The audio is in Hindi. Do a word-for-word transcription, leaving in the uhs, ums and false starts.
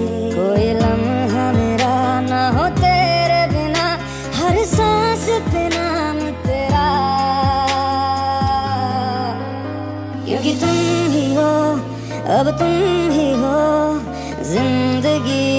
कोई लम्हा मेरा ना हो तेरे बिना, हर सांस पे नाम तेरा, क्योंकि तुम ही हो, अब तुम ही हो जिंदगी